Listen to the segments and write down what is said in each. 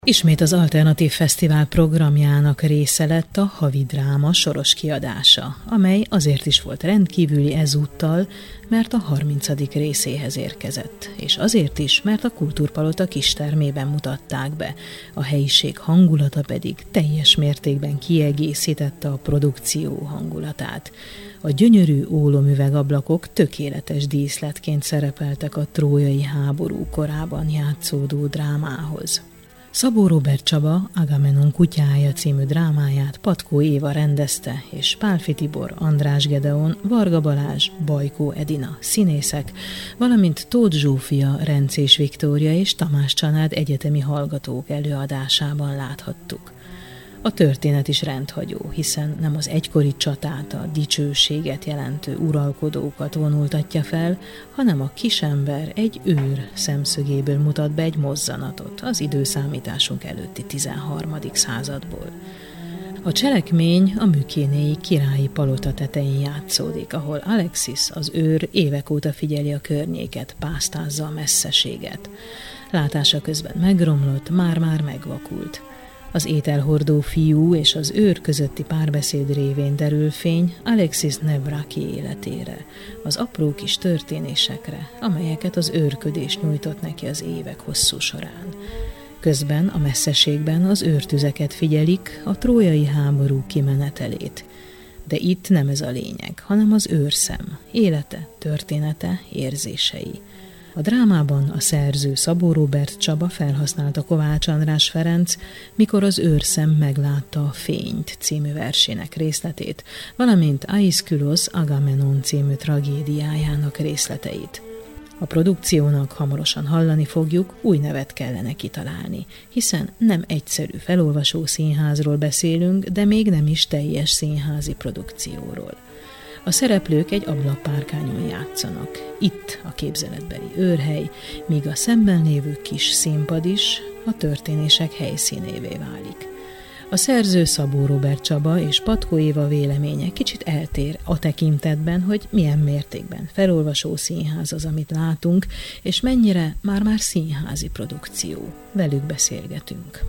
Ismét az Alternatív Fesztivál programjának része lett a havi dráma soros kiadása, amely azért is volt rendkívüli ezúttal, mert a 30. részéhez érkezett, és azért is, mert a Kultúrpalota kistermében mutatták be, a helyiség hangulata pedig teljes mértékben kiegészítette a produkció hangulatát. A gyönyörű ólomüvegablakok tökéletes díszletként szerepeltek a trójai háború korában játszódó drámához. Szabó Róbert Csaba Agamenon kutyája című drámáját Patkó Éva rendezte, és Pálffy Tibor, András Gedeon, Varga Balázs, Bajkó Edina színészek, valamint Tóth Zsófia, Renczés Viktória és Tamás Csanád egyetemi hallgatók előadásában láthattuk. A történet is rendhagyó, hiszen nem az egykori csatát, a dicsőséget jelentő uralkodókat vonultatja fel, hanem a kisember egy őr szemszögéből mutat be egy mozzanatot az időszámításunk előtti 13. századból. A cselekmény a mükénéi királyi palota tetején játszódik, ahol Alexis, az őr évek óta figyeli a környéket, pásztázza a messzeséget. Látása közben megromlott, már-már megvakult. Az ételhordó fiú és az őr közötti párbeszéd révén derül fény Alexis Nevraki életére, az apró kis történésekre, amelyeket az őrködés nyújtott neki az évek hosszú során. Közben a messzeségben az őrtüzeket figyelik, a trójai háború kimenetelét. De itt nem ez a lényeg, hanem az őrszem, élete, története, érzései. A drámában a szerző Szabó Róbert Csaba felhasználta Kovács András Ferenc Mikor az őrszem meglátta a fényt című versének részletét, valamint Aiszkülosz Agamenon című tragédiájának részleteit. A produkciónak, hamarosan hallani fogjuk, új nevet kellene kitalálni, hiszen nem egyszerű felolvasó színházról beszélünk, de még nem is teljes színházi produkcióról. A szereplők egy ablakpárkányon játszanak. Itt a képzeletbeli őrhely, míg a szemben lévő kis színpad is a történések helyszínévé válik. A szerző Szabó Róbert Csaba és Patkó Éva véleménye kicsit eltér a tekintetben, hogy milyen mértékben felolvasó színház az, amit látunk, és mennyire már-már színházi produkció. Velük beszélgetünk.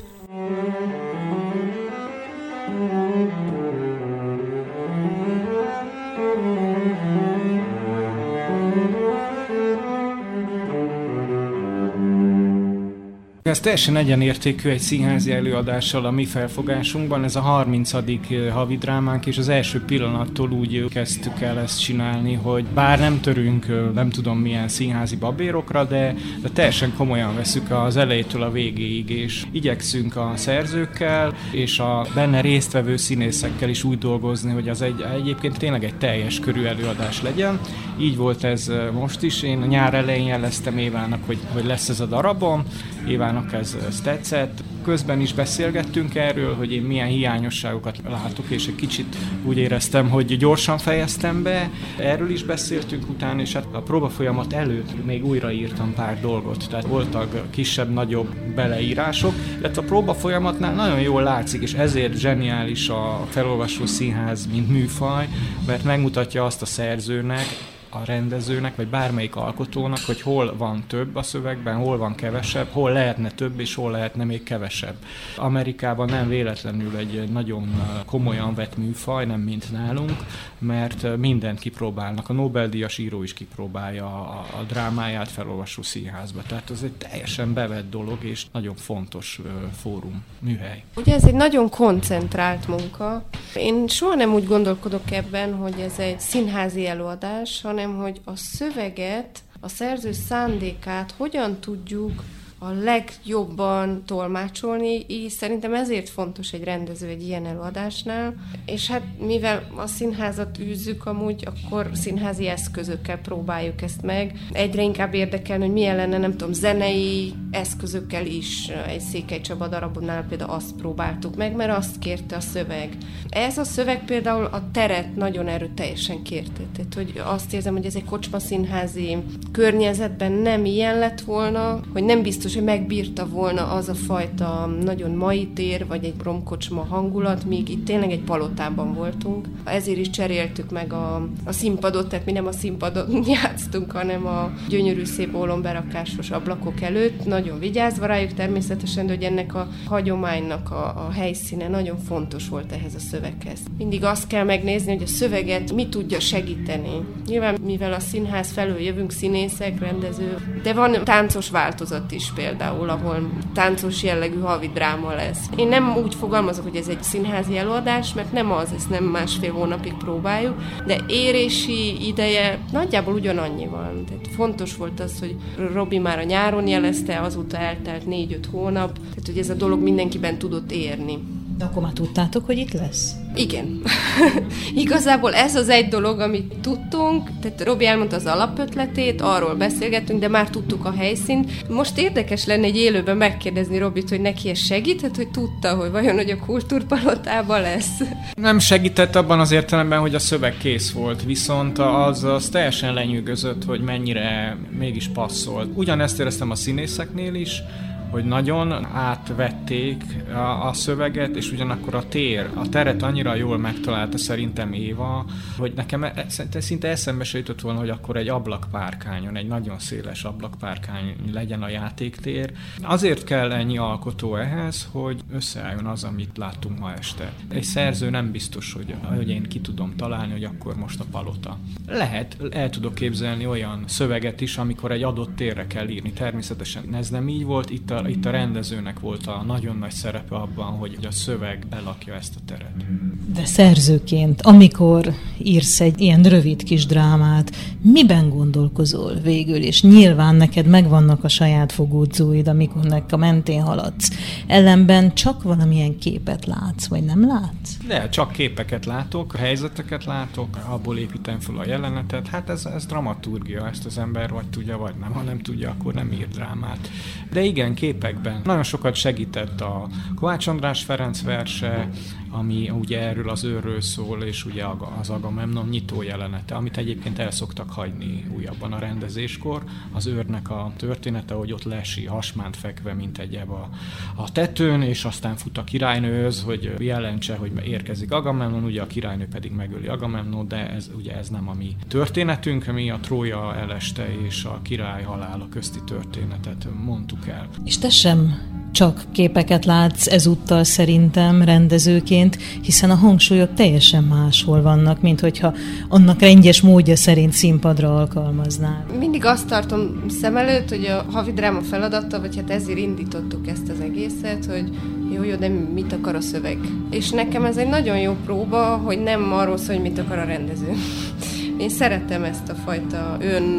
Ez teljesen egyenértékű egy színházi előadással a mi felfogásunkban. Ez a 30. havi drámánk, és az első pillanattól úgy kezdtük el ezt csinálni, hogy bár nem törünk nem tudom milyen színházi babérokra, de teljesen komolyan veszük az elejétől a végéig, és igyekszünk a szerzőkkel és a benne résztvevő színészekkel is úgy dolgozni, hogy az egyébként tényleg egy teljes körű előadás legyen. Így volt ez most is. Én a nyár elején jeleztem Évának, hogy lesz ez a darabom. Évának ez tetszett. Közben is beszélgettünk erről, hogy én milyen hiányosságokat látok, és egy kicsit úgy éreztem, hogy gyorsan fejeztem be. Erről is beszéltünk utána, és hát a próbafolyamat előtt még újraírtam pár dolgot. Tehát voltak kisebb-nagyobb beleírások, illetve a próbafolyamatnál nagyon jól látszik, és ezért zseniális a felolvasó színház, mint műfaj, mert megmutatja azt a szerzőnek, a rendezőnek, vagy bármelyik alkotónak, hogy hol van több a szövegben, hol van kevesebb, hol lehetne több, és hol lehetne még kevesebb. Amerikában nem véletlenül egy nagyon komolyan vett műfaj, nem mint nálunk, mert mindent kipróbálnak. A Nobel-díjas író is kipróbálja a drámáját felolvasó színházba. Tehát ez egy teljesen bevett dolog, és nagyon fontos fórum, műhely. Ugye ez egy nagyon koncentrált munka. Én soha nem úgy gondolkodok ebben, hogy ez egy színházi előadás, hanem hogy a szöveget, a szerző szándékát hogyan tudjuk a legjobban tolmácsolni, így szerintem ezért fontos egy rendező egy ilyen előadásnál, és hát mivel a színházat űzzük amúgy, akkor színházi eszközökkel próbáljuk ezt meg. Egyre inkább érdekelni, hogy milyen lenne, nem tudom, zenei eszközökkel is. Egy Székely Csaba darabonál például azt próbáltuk meg, mert azt kérte a szöveg. Ez a szöveg például a teret nagyon erőteljesen kérte. Tehát, hogy azt érzem, hogy ez egy kocsmaszínházi környezetben nem ilyen lett volna, hogy nem biztos, biztos, hogy megbírta volna az a fajta nagyon mai tér, vagy egy romkocsma hangulat, míg itt tényleg egy palotában voltunk. Ezért is cseréltük meg a színpadot, tehát mi nem a színpadon játsztunk, hanem a gyönyörű szép ólomberakasos ablakok előtt, nagyon vigyázva rájuk természetesen, de hogy ennek a hagyománynak a helyszíne nagyon fontos volt ehhez a szöveghez. Mindig azt kell megnézni, hogy a szöveget mi tudja segíteni. Nyilván, mivel a színház felől jövünk, színészek, rendező, de van táncos változat is például, ahol táncos jellegű havidráma lesz. Én nem úgy fogalmazok, hogy ez egy színházi előadás, mert nem az, ezt nem másfél hónapig próbáljuk, de érési ideje nagyjából ugyanannyi van. Tehát fontos volt az, hogy Robi már a nyáron jelezte, azóta eltelt 4-5 hónap, tehát hogy ez a dolog mindenkiben tudott érni. De akkor már tudtátok, hogy itt lesz? Igen. Igazából ez az egy dolog, amit tudtunk, tehát Robi elmondta az alapötletét, arról beszélgettünk, de már tudtuk a helyszínt. Most érdekes lenne egy élőben megkérdezni Robit, hogy neki ez segített, hogy tudta, hogy vajon, hogy a kultúrpalotában lesz. Nem segített abban az értelemben, hogy a szöveg kész volt, viszont az teljesen lenyűgözött, hogy mennyire mégis passzolt. Ugyanezt éreztem a színészeknél is, hogy nagyon átvették a szöveget, és ugyanakkor a teret annyira jól megtalálta szerintem Éva, hogy nekem szinte eszembe se jutott volna, hogy akkor egy ablakpárkányon, egy nagyon széles ablakpárkány legyen a játéktér. Azért kell ennyi alkotó ehhez, hogy összeálljon az, amit láttunk ma este. Egy szerző nem biztos, hogy én ki tudom találni, hogy akkor most a palota. Lehet, el tudok képzelni olyan szöveget is, amikor egy adott térre kell írni. Természetesen ez nem így volt, itt a rendezőnek volt a nagyon nagy szerepe abban, hogy a szöveg belakja ezt a teret. De szerzőként, amikor írsz egy ilyen rövid kis drámát, miben gondolkozol végül? És nyilván neked megvannak a saját fogódzóid, amikor a mentén haladsz. Ellenben csak valamilyen képet látsz, vagy nem látsz? De csak képeket látok, helyzeteket látok, abból építem fel a jelenetet. Hát ez dramaturgia, ezt az ember vagy tudja, vagy nem. Ha nem tudja, akkor nem ír drámát. De igen, képekben. Nagyon sokat segített a Kovács András Ferenc verse, ami ugye erről az őrről szól, és ugye az Agamemnon nyitó jelenete, amit egyébként el szoktak hagyni újabban a rendezéskor. Az őrnek a története, hogy ott lesi hasmánt fekve, mint egy eb a tetőn, és aztán fut a királynőhöz, hogy jelentse, hogy érkezik Agamemnon, ugye a királynő pedig megöli Agamemnon, de ez nem a mi történetünk, mi a Trója eleste és a király halála közti történetet mondtuk el. És te sem csak képeket látsz ezúttal szerintem rendezőként, hiszen a hangsúlyok teljesen máshol vannak, mint hogyha annak rendes módja szerint színpadra alkalmaznál. Mindig azt tartom szem előtt, hogy a havidráma feladata, vagy hát ezért indítottuk ezt az egészet, hogy jó, de mit akar a szöveg. És nekem ez egy nagyon jó próba, hogy nem arról szól, hogy mit akar a rendező. Én szeretem ezt a fajta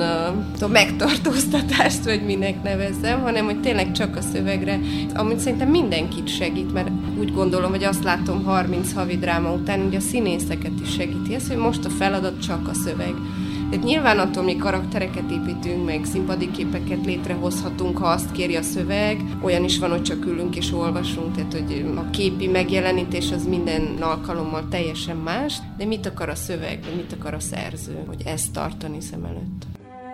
megtartóztatást, vagy minek nevezzem, hanem hogy tényleg csak a szövegre, amit szerintem mindenkit segít, mert úgy gondolom, hogy azt látom 30 havidráma után, hogy a színészeket is segíti ez, hogy most a feladat csak a szöveg. Tehát nyilván attól mi karaktereket építünk, meg színpadi képeket létrehozhatunk, ha azt kéri a szöveg. Olyan is van, hogy csak ülünk és olvasunk, tehát hogy a képi megjelenítés az minden alkalommal teljesen más, de mit akar a szöveg, vagy mit akar a szerző, hogy ezt tartani szem előtt.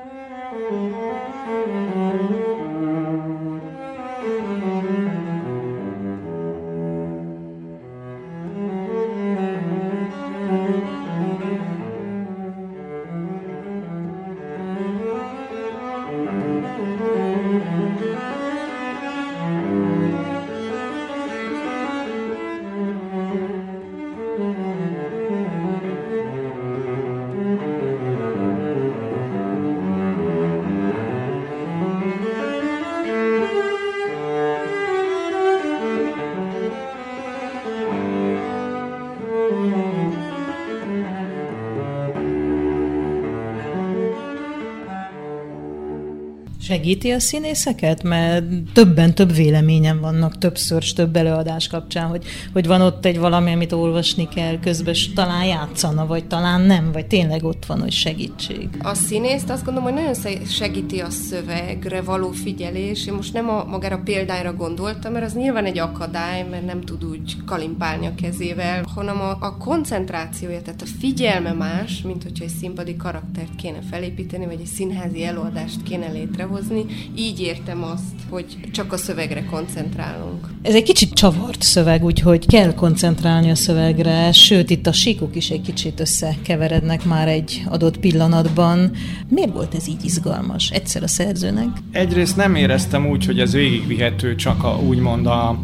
Segíti a színészeket? Mert több véleményen vannak többször, több előadás kapcsán, hogy van ott egy valami, amit olvasni kell, közben talán játszana, vagy talán nem, vagy tényleg ott van, hogy segítség. A színészt azt gondolom, hogy nagyon segíti a szövegre való figyelés. Én most nem magára a példányra gondoltam, mert az nyilván egy akadály, mert nem tud úgy kalimpálni a kezével, hanem a koncentrációja, tehát a figyelme más, mint hogyha egy színpadi karaktert kéne felépíteni, vagy egy színházi előadást kéne létrehozni. létrehozni. Így értem azt, hogy csak a szövegre koncentrálunk. Ez egy kicsit csavart szöveg, úgyhogy kell koncentrálni a szövegre, sőt, itt a síkok is egy kicsit összekeverednek már egy adott pillanatban. Miért volt ez így izgalmas egyszer a szerzőnek? Egyrészt nem éreztem úgy, hogy ez végigvihető csak úgymond a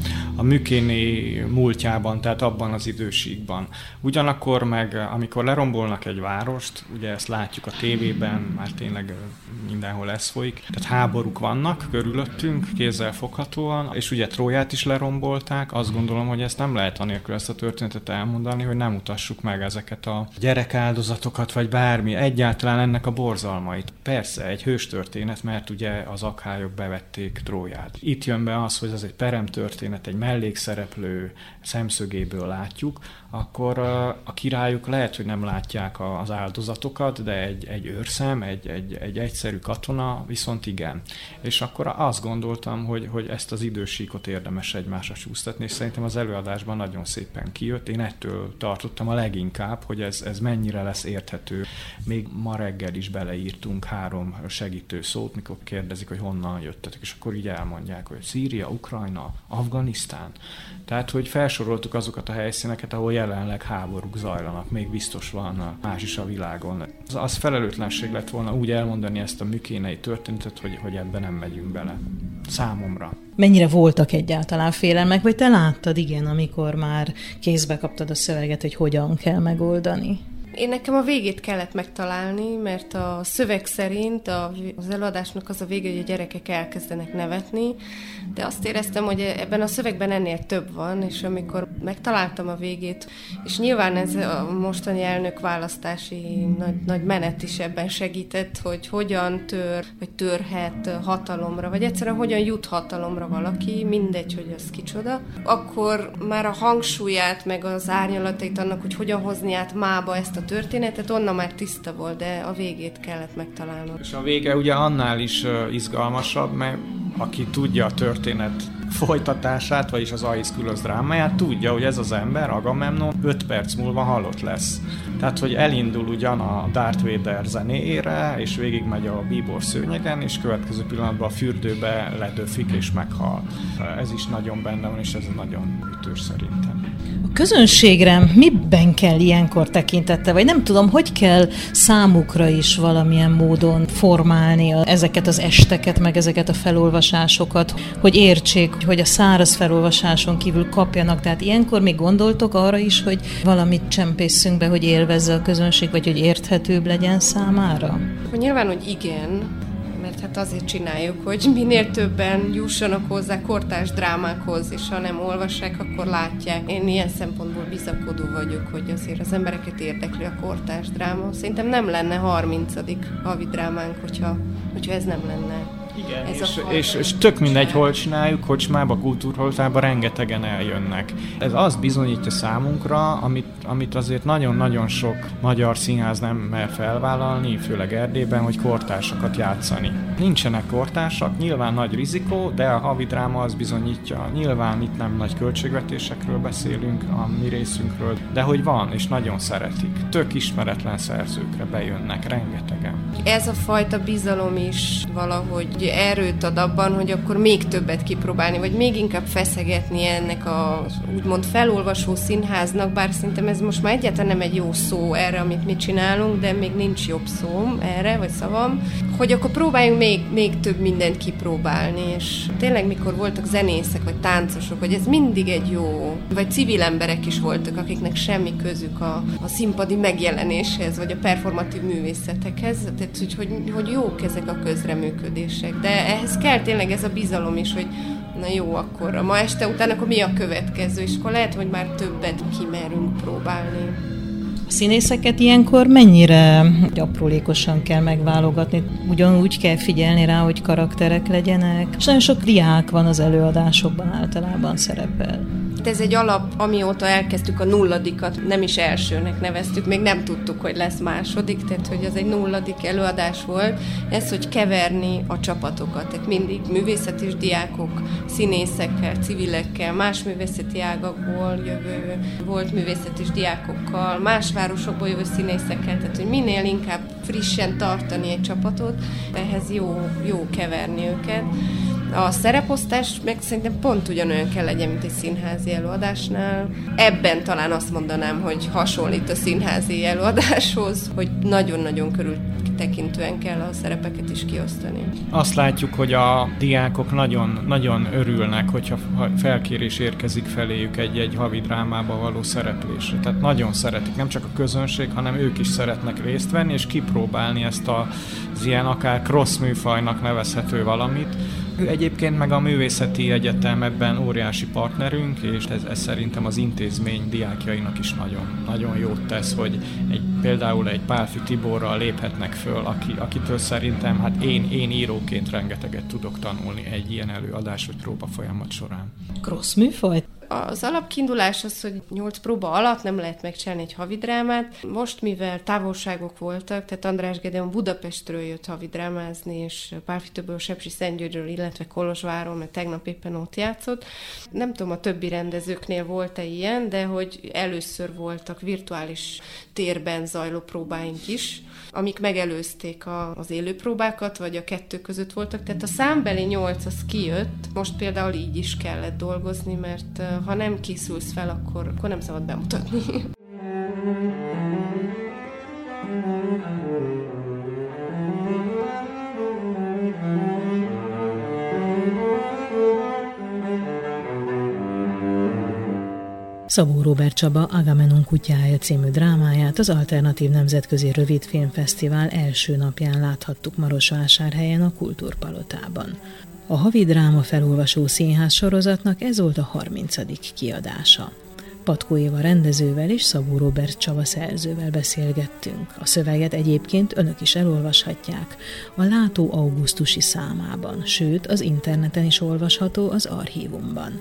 Mykéné múltjában, tehát abban az idősíkban. Ugyanakkor meg, amikor lerombolnak egy várost, ugye ezt látjuk a tévében, már tényleg mindenhol ez folyik, tehát háborúk vannak körülöttünk, kézzel foghatóan, és ugye Tróját is lerombolták, azt gondolom, hogy ezt nem lehet anélkül ezt a történetet elmondani, hogy nem mutassuk meg ezeket a gyerekáldozatokat, vagy bármi, egyáltalán ennek a borzalmait. Persze, egy hőstörténet, mert ugye az akhályok bevették Tróját. Itt jön be az, hogy ez egy peremtörténet, egy mellékszereplő szemszögéből látjuk, akkor a királyok lehet, hogy nem látják az áldozatokat, de egy őrszem, egy egyszerű katona viszont igen. És akkor azt gondoltam, hogy ezt az idősíkot érdemes egymásra csúsztatni, és szerintem az előadásban nagyon szépen kijött. Én ettől tartottam a leginkább, hogy ez mennyire lesz érthető. Még ma reggel is beleírtunk 3 segítő szót, mikor kérdezik, hogy honnan jöttetek, és akkor így elmondják, hogy Szíria, Ukrajna, Afganisztán. Tehát, hogy felsoroltuk azokat a helyszíneket, ahol jelenleg háborúk zajlanak, még biztos van más is a világon. Az felelőtlenség lett volna úgy elmondani ezt a mykénei történetet, hogy ebben nem megyünk bele. Számomra. Mennyire voltak egyáltalán félelmek, vagy te láttad, igen, amikor már kézbe kaptad a szöveget, hogy hogyan kell megoldani? Én nekem a végét kellett megtalálni, mert a szöveg szerint az előadásnak az a vége, hogy a gyerekek elkezdenek nevetni, de azt éreztem, hogy ebben a szövegben ennél több van, és amikor megtaláltam a végét, és nyilván ez a mostani elnök választási nagy menet is ebben segített, hogy hogyan vagy törhet hatalomra, vagy egyszerűen hogyan jut hatalomra valaki, mindegy, hogy az kicsoda, akkor már a hangsúlyát, meg az árnyalatait annak, hogy hogyan hozni át mába ezt a történetet, onnan már tiszta volt, de a végét kellett megtalálnom. És a vége ugye annál is izgalmasabb, mert aki tudja a történet folytatását, vagyis az Aiszkülosz drámáját, tudja, hogy ez az ember, Agamemnon 5 perc múlva halott lesz. Tehát, hogy elindul ugyan a Darth Vader zenéjére, és végigmegy a bíbor szőnyegen, és következő pillanatban a fürdőbe ledöfik és meghal. Ez is nagyon benne van, és ez nagyon ütős szerintem. A közönségre miben kell ilyenkor tekintette, vagy nem tudom, hogy kell számukra is valamilyen módon formálni ezeket az esteket, meg ezeket a felolvasásokat, hogy értsék, hogy a száraz felolvasáson kívül kapjanak. Tehát ilyenkor még gondoltok arra is, hogy valamit csempészünk be, hogy élvezze a közönség, vagy hogy érthetőbb legyen számára? Nyilván, hogy igen, mert hát azért csináljuk, hogy minél többen jussanak hozzá kortárs drámákhoz, és ha nem olvassák, akkor látják. Én ilyen szempontból bizakodó vagyok, hogy azért az embereket érdekli a kortárs dráma. Szerintem nem lenne 30. havi drámánk, hogyha ez nem lenne. Igen, és tök mindegy, hol csináljuk, Kocsmába, Kultúrholtába rengetegen eljönnek. Ez azt bizonyítja számunkra, amit azért nagyon-nagyon sok magyar színház nem mer felvállalni, főleg Erdélyben, hogy kortársakat játszani. Nincsenek kortársak, nyilván nagy rizikó, de a havi dráma az bizonyítja. Nyilván itt nem nagy költségvetésekről beszélünk, a mi részünkről, de hogy van, és nagyon szeretik. Tök ismeretlen szerzőkre bejönnek, rengetegen. Ez a fajta bizalom is valahogy erőt ad abban, hogy akkor még többet kipróbálni, vagy még inkább feszegetni ennek a úgymond felolvasó színháznak, bár szerintem ez most már egyáltalán nem egy jó szó erre, amit mi csinálunk, de még nincs jobb szóm erre, vagy szavam, hogy akkor próbáljunk még több mindent kipróbálni, és tényleg mikor voltak zenészek, vagy táncosok, hogy ez mindig egy jó, vagy civil emberek is voltak, akiknek semmi közük a színpadi megjelenéshez, vagy a performatív művészetekhez, tehát hogy jók ezek a közreműködések. De ehhez kell tényleg ez a bizalom is, hogy na jó, akkor ma este után akkor mi a következő, és akkor lehet, hogy már többet kimerünk próbálni. A színészeket ilyenkor mennyire aprólékosan kell megválogatni? Ugyanúgy kell figyelni rá, hogy karakterek legyenek? És nagyon sok diák van az előadásokban, általában szerepel. Ez egy alap, amióta elkezdtük a 0. nem is elsőnek neveztük, még nem tudtuk, hogy lesz második, tehát hogy az egy 0. előadás volt. Ez, hogy keverni a csapatokat, tehát mindig művészeti diákok, színészekkel, civilekkel, más művészeti ágakból jövő, volt művészeti diákokkal, más városokból jövő színészekkel, tehát hogy minél inkább frissen tartani egy csapatot, ehhez jó keverni őket. A szereposztás meg szerintem pont ugyanolyan kell legyen, mint egy színházi előadásnál. Ebben talán azt mondanám, hogy hasonlít a színházi előadáshoz, hogy nagyon-nagyon körültekintően kell a szerepeket is kiosztani. Azt látjuk, hogy a diákok nagyon örülnek, hogyha felkérés érkezik feléjük egy havi drámába való szereplésre. Tehát nagyon szeretik, nem csak a közönség, hanem ők is szeretnek részt venni, és kipróbálni ezt az ilyen akár cross műfajnak nevezhető valamit. Egyébként meg a Művészeti Egyetem ebben óriási partnerünk, és ez szerintem az intézmény diákjainak is nagyon jót tesz, hogy például egy Pálffy Tiborral léphetnek föl, akitől szerintem hát én íróként rengeteget tudok tanulni egy ilyen előadás vagy próba folyamat során. Cross műfaj? Az alapkiindulás az, hogy 8 próba alatt nem lehet megcsinálni egy havidrámát. Most, mivel távolságok voltak, tehát András Gedeon Budapestről jött havidrámázni, és Pálffy Tibor Sepsiszentgyörgyről, illetve Kolozsvárról, mert tegnap éppen ott játszott. Nem tudom, a többi rendezőknél volt-e ilyen, de hogy először voltak virtuális térben zajló próbáink is, amik megelőzték az élő próbákat, vagy a 2 között voltak. Tehát a számbeli 8 az kijött, most például így is kellett dolgozni, mert ha nem készülsz fel, akkor nem szabad bemutatni. Szabó Róbert Csaba Agamenon kutyája című drámáját az Alternatív Nemzetközi Rövidfilmfesztivál első napján láthattuk Marosvásárhelyen a Kultúrpalotában. A havi dráma felolvasó színház sorozatnak ez volt a 30. kiadása. Patkó Éva rendezővel és Szabó Róbert Csaba szerzővel beszélgettünk. A szöveget egyébként önök is elolvashatják a Látó augusztusi számában, sőt az interneten is olvasható az archívumban.